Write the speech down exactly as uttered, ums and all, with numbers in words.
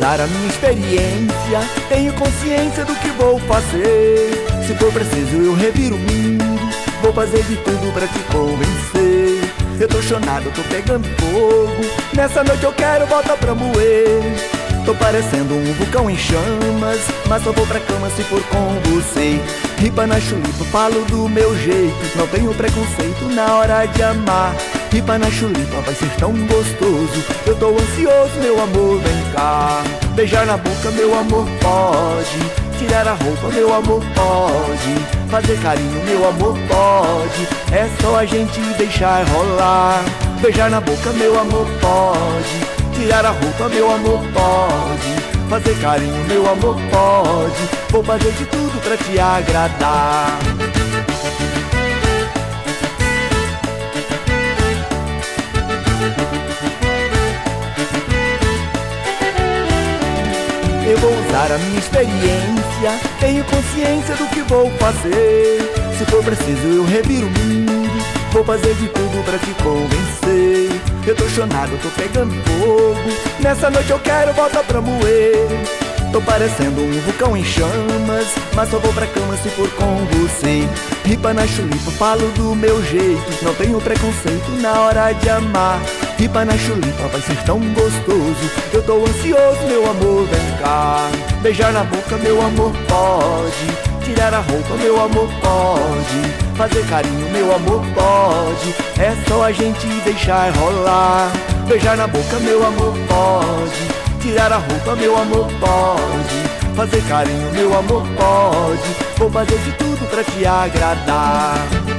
usar a minha experiência, tenho consciência do que vou fazer. Se for preciso eu reviro o mundo, vou fazer de tudo pra te convencer. Eu tô chonado, tô pegando fogo, nessa noite eu quero voltar pra moer. Tô parecendo um vulcão em chamas, mas só vou pra cama se for com você. Ripa na chulipa, falo do meu jeito, não tenho preconceito na hora de amar. Ripa na chulipa, vai ser tão gostoso, eu tô ansioso, meu amor, vem cá. Beijar na boca, meu amor, pode. Tirar a roupa, meu amor, pode. Fazer carinho, meu amor, pode. É só a gente deixar rolar. Beijar na boca, meu amor, pode. Tirar a roupa, meu amor, pode. Fazer carinho, meu amor, pode. Vou fazer de tudo pra te agradar. Eu vou usar a minha experiência, tenho consciência do que vou fazer. Se for preciso eu reviro o mundo, vou fazer de tudo pra te convencer. Eu tô chonado, tô pegando fogo, nessa noite eu quero voltar pra moer. Tô parecendo um vulcão em chamas, mas só vou pra cama se for com você. Ripa na chulipa, falo do meu jeito, não tenho preconceito na hora de amar. Ripa na chulipa, vai ser tão gostoso, eu tô ansioso, meu amor, vem cá. Beijar na boca, meu amor, pode. Tirar a roupa, meu amor, pode. Fazer carinho, meu amor, pode. É só a gente deixar rolar. Beijar na boca, meu amor, pode. Tirar a roupa, meu amor, pode. Fazer carinho, meu amor, pode. Vou fazer de tudo pra te agradar.